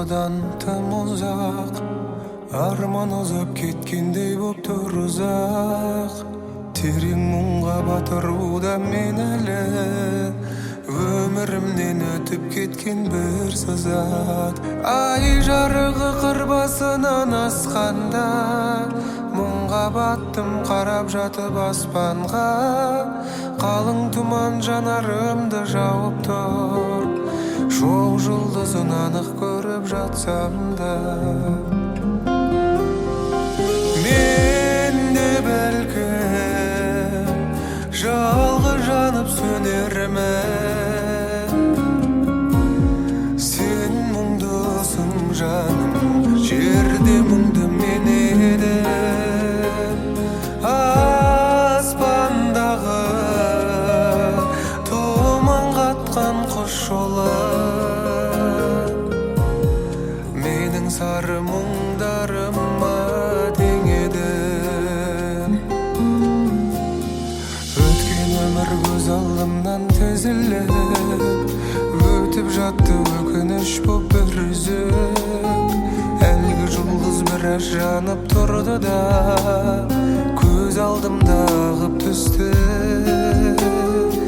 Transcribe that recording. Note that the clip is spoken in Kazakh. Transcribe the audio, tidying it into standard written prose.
Армандардан тым узак, арман узап кеткендей боптур узак. Терең мұңға батыруда мен әлі, өмірімнен өтіп кеткен бір сызат. Ай жарығы қыр басынан асқанда, мұңға баттым қарап жатып аспанға. Қалың тұман жанарымды жауып тұр, шоқ жұлдызын анық көріп жатсам да. Мен де бәлкім жалғыз жанып сөнермін, сен мұңдысың жаным, жерде мұңды мен едім. Аспандағы тұман қатқан құс жолы, менің сары мұңдарыма тең едім. Өткен өмір көз алдымнан тізіліп, өтіп жатты өкініш боп бір үзіп. Әлгі жұлдыз біраз жанып тұрды да, көз алдымда ағып түсті.